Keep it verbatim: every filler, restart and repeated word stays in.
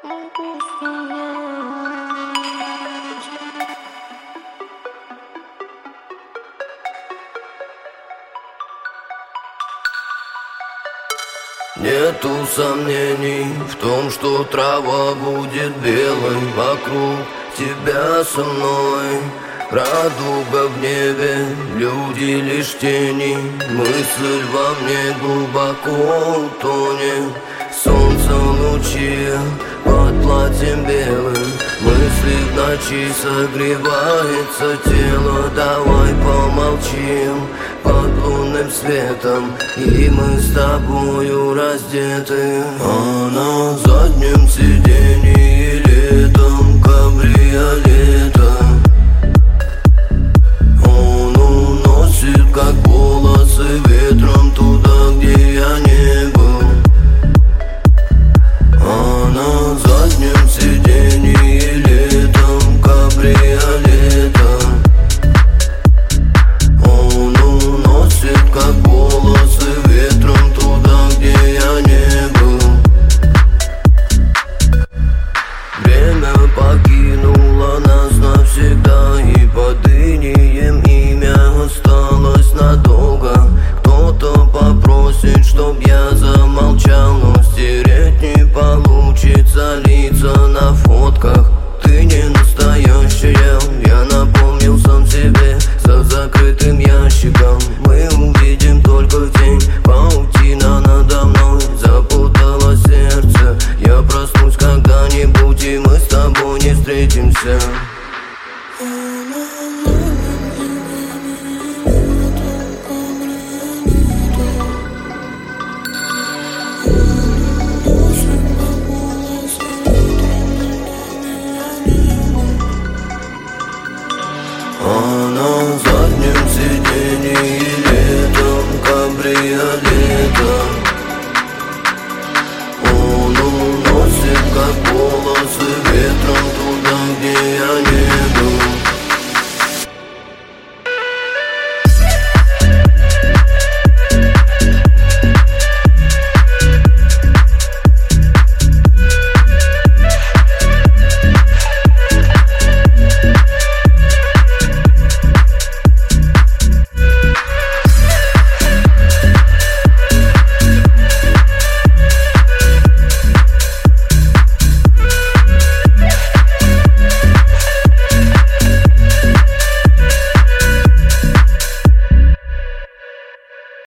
Нету сомнений в том, что трава будет белой вокруг тебя со мной. Радуга в небе, люди лишь тени, мысль во мне глубоко утонет. Солнце в луче под платьем белым, мысли в ночи согревается тело. Давай помолчим под лунным светом, и мы с тобою раздеты. А на заднем сиденье летом кабриолета он уносит, как волосы, ветром туда, где я не был. А на заднем сиденье летом кабриолета он уносит, как волосы, ветром туда, где я не был. Время покинуло нас навсегда, и под инеем имя осталось надолго. Кто-то попросит, чтоб я замолчал, но стереть не получится лица на фотках. Ты не настоящая, я напомнил сам себе за закрытым ящиком. Мы увидим только в день, паутина надо мной запутала сердце. Я проснусь когда-нибудь, и мы с тобой не встретимся. А на заднем сиденье летом кабриолета он уносит, как волосы, ветром туда, где я не